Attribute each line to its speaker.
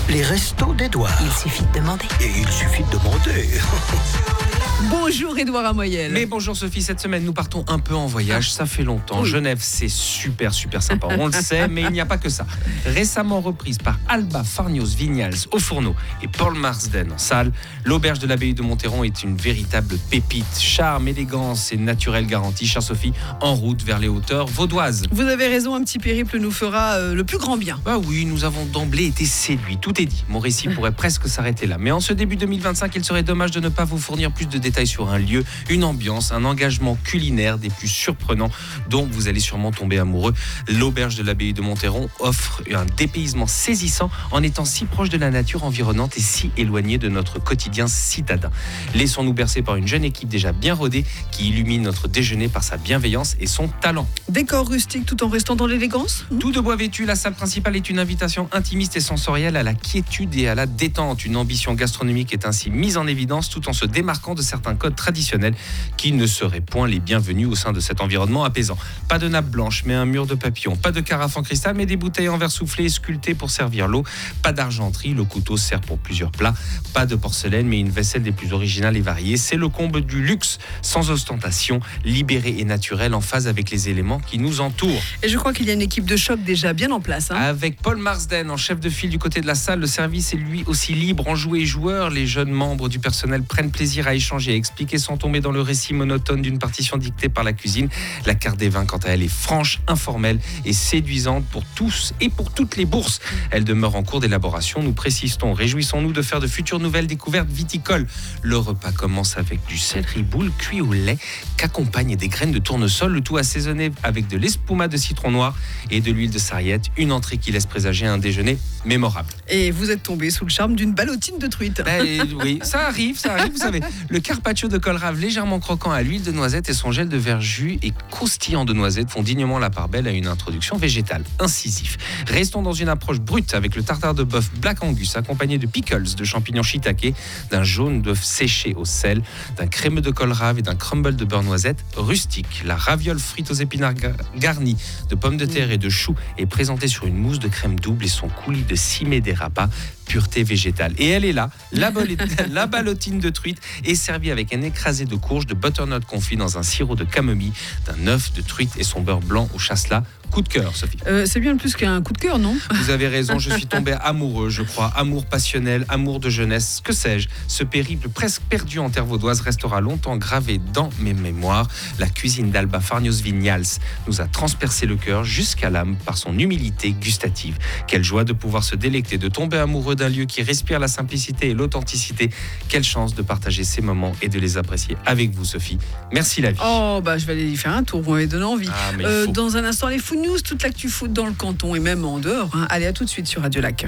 Speaker 1: Les restos d'Édouard.
Speaker 2: Il suffit de demander.
Speaker 1: Et il suffit de demander.
Speaker 2: Bonjour Édouard Amoyel.
Speaker 3: Mais bonjour Sophie, cette semaine nous partons un peu en voyage, ça fait longtemps.
Speaker 2: Oui.
Speaker 3: Genève, c'est super sympa, on le sait, mais il n'y a pas que ça. Récemment reprise par Alba Farnios Vignals au fourneau et Paul Marsden en salle, l'auberge de l'abbaye de Monteron est une véritable pépite. Charme, élégance et naturel garantie, chère Sophie, en route vers les hauteurs vaudoises.
Speaker 2: Vous avez raison, un petit périple nous fera le plus grand bien.
Speaker 3: Bah oui, nous avons d'emblée été séduits, tout est dit. Mon récit pourrait presque s'arrêter là. Mais en ce début 2025, il serait dommage de ne pas vous fournir plus de détails sur un lieu, une ambiance, un engagement culinaire des plus surprenants dont vous allez sûrement tomber amoureux. L'auberge de l'abbaye de Monteron offre un dépaysement saisissant en étant si proche de la nature environnante et si éloigné de notre quotidien citadin. Laissons-nous bercer par une jeune équipe déjà bien rodée qui illumine notre déjeuner par sa bienveillance et son talent.
Speaker 2: Décor rustique tout en restant dans l'élégance.
Speaker 3: Tout de bois vêtu, la salle principale est une invitation intimiste et sensorielle à la quiétude et à la détente. Une ambition gastronomique est ainsi mise en évidence tout en se démarquant de certains codes traditionnels qui ne seraient point les bienvenus au sein de cet environnement apaisant. Pas de nappe blanche mais un mur de papillons, pas de carafe en cristal mais des bouteilles en verre soufflé et sculptées pour servir l'eau, pas d'argenterie, le couteau sert pour plusieurs plats, pas de porcelaine mais une vaisselle des plus originales et variées. C'est le comble du luxe, sans ostentation, libéré et naturel en phase avec les éléments qui nous entourent.
Speaker 2: Et je crois qu'il y a une équipe de choc déjà bien en place.
Speaker 3: Avec Paul Marsden en chef de file du côté de la salle, le service est lui aussi libre, enjoué et joueur. Les jeunes membres du personnel prennent plaisir à échanger et expliquer sans tomber dans le récit monotone d'une partition dictée par la cuisine. La carte des vins, quant à elle, est franche, informelle et séduisante pour tous et pour toutes les bourses. Elle demeure en cours d'élaboration. Nous précisons, réjouissons-nous de faire de futures nouvelles découvertes viticoles. Le repas commence avec du céleri boule cuit au lait qu'accompagnent des graines de tournesol, le tout assaisonné avec de l'espuma de citron noir et de l'huile de sarriette. Une entrée qui laisse présager un déjeuner mémorable.
Speaker 2: Et vous êtes tombé sous le charme d'une ballotine de truite.
Speaker 3: Oui, ça arrive, vous savez. Le carpaccio de colrave légèrement croquant à l'huile de noisette et son gel de verjus et croustillant de noisettes font dignement la part belle à une introduction végétale. Incisif. Restons dans une approche brute avec le tartare de bœuf Black Angus accompagné de pickles, de champignons shiitake, d'un jaune d'œuf séché au sel, d'un crémeux de colrave et d'un crumble de beurre noisette rustique. La raviole frite aux épinards garnie de pommes de terre et de choux est présentée sur une mousse de crème double et son coulis de cimée des rapas, pureté végétale. Et elle est là, la ballotine de truite est servie avec un écrasé de courge de butternut confit dans un sirop de camomille, d'un œuf de truite et son beurre blanc au chasselas. Coup de cœur, Sophie.
Speaker 2: C'est bien plus qu'un coup de cœur, non?
Speaker 3: Vous avez raison, je suis tombé amoureux, je crois. Amour passionnel, amour de jeunesse, que sais-je. Ce périple presque perdu en terre vaudoise restera longtemps gravé dans mes mémoires. La cuisine d'Alba Farnios Vignals nous a transpercé le cœur jusqu'à l'âme par son humilité gustative. Quelle joie de pouvoir se délecter, de tomber amoureux d'un lieu qui respire la simplicité et l'authenticité. Quelle chance de partager ces moments et de les apprécier avec vous, Sophie. Merci la vie.
Speaker 2: Oh, je vais aller y faire un tour, vous m'avez donné envie.
Speaker 3: Ah, mais il faut.
Speaker 2: Dans un instant, les Food News, toute l'actu foot dans le canton et même en dehors. Allez, à tout de suite sur Radio Lac.